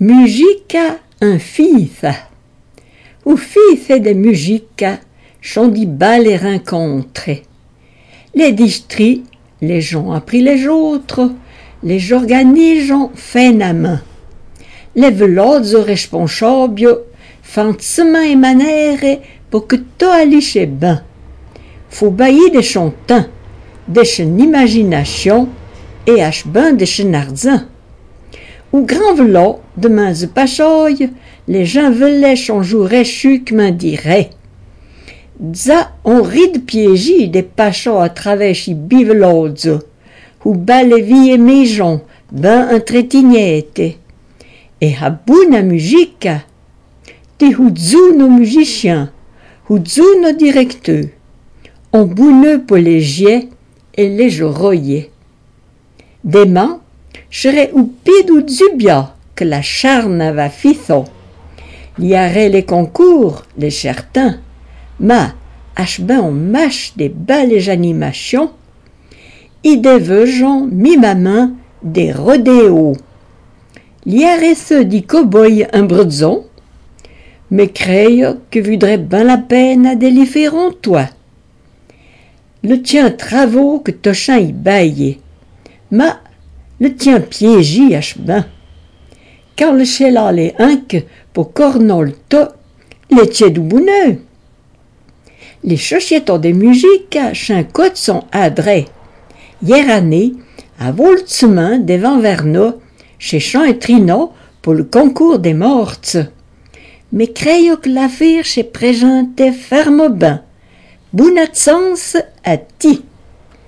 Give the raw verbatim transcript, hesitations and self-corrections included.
Musica un fils. Ou fils de musica, sont dit bas les rencontres. Les districts, les gens appris les autres, les organisons fait à main. Les velots responsables font chemin et manière pour que tout aille chez ben. Faut bailler de son temps, de son imagination et ach ben de son argent. Ou grand velot, demain de passaille, les gens veulent son jour réchu que m'en dirait. Ça, on rit de piéger des pachas à travers chez bivelots, ou bas les vieilles maisons, ben entretignette. Et à bout la musique, ti houdzou nos musiciens, houdzou nos directeurs, on bouneux pour les giets et les royers. Demain, serait ou pide ou zubia que la charne va fitho. Il y aurait les concours, les certains, mais ach ben on mâche des belles animations, et des vegeons mis ma main des rodéos. Il y aurait ceux du cow-boy un bredzon, mais créent que voudrait ben la peine à délivrer en toi. Le tien travaux que tochin y baille, mais le tien piégi ach ben. Car le chéla les inques pour cornon le to, les tiens du bouneux. Les sociétés de musique chin côte sont adrés. Hier année, à Voltsemain devant Verneau, chez Chant et Trino pour le concours des morts. Mais créo que l'affaire chez présenté ferme bain. Bonne sens à ti.